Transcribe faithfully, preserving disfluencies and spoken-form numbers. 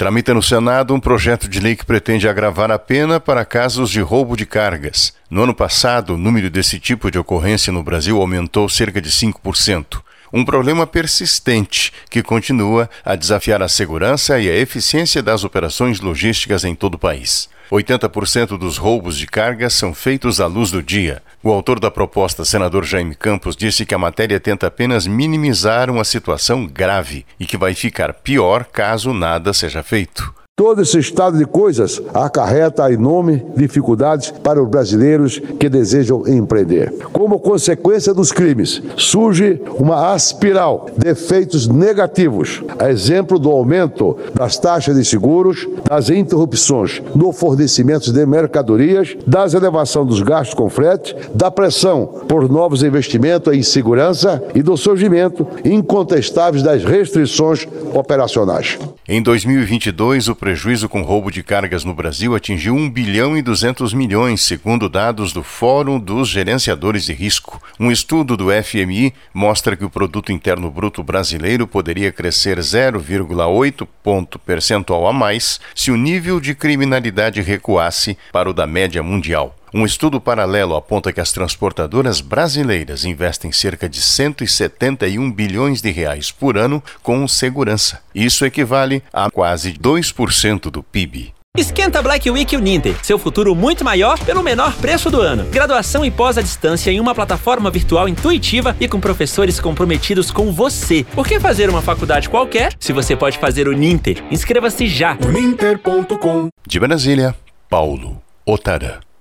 Tramita no Senado um projeto de lei que pretende agravar a pena para casos de roubo de cargas. No ano passado, o número desse tipo de ocorrência no Brasil aumentou cerca de cinco por cento. Um problema persistente que continua a desafiar a segurança e a eficiência das operações logísticas em todo o país. oitenta por cento dos roubos de cargas são feitos à luz do dia. O autor da proposta, senador Jaime Campos, disse que a matéria tenta apenas minimizar uma situação grave e que vai ficar pior caso nada seja feito. Todo esse estado de coisas acarreta enormes dificuldades para os brasileiros que desejam empreender. Como consequência dos crimes, surge uma espiral de efeitos negativos, a exemplo do aumento das taxas de seguros, das interrupções no fornecimento de mercadorias, da elevação dos gastos com frete, da pressão por novos investimentos em segurança e do surgimento incontestável das restrições operacionais. Em dois mil e vinte e dois, o prejuízo com roubo de cargas no Brasil atingiu um bilhão e duzentos milhões, segundo dados do Fórum dos Gerenciadores de Risco. Um estudo do F M I mostra que o Produto Interno Bruto brasileiro poderia crescer zero vírgula oito ponto percentual a mais se o nível de criminalidade recuasse para o da média mundial. Um estudo paralelo aponta que as transportadoras brasileiras investem cerca de cento e setenta e um bilhões de reais por ano com segurança. Isso equivale a quase dois por cento do P I B. Esquenta Black Week Uninter, seu futuro muito maior pelo menor preço do ano. Graduação e pós à distância em uma plataforma virtual intuitiva e com professores comprometidos com você. Por que fazer uma faculdade qualquer se você pode fazer Uninter? Inscreva-se já. uninter ponto com. De Brasília, Paulo Otarã.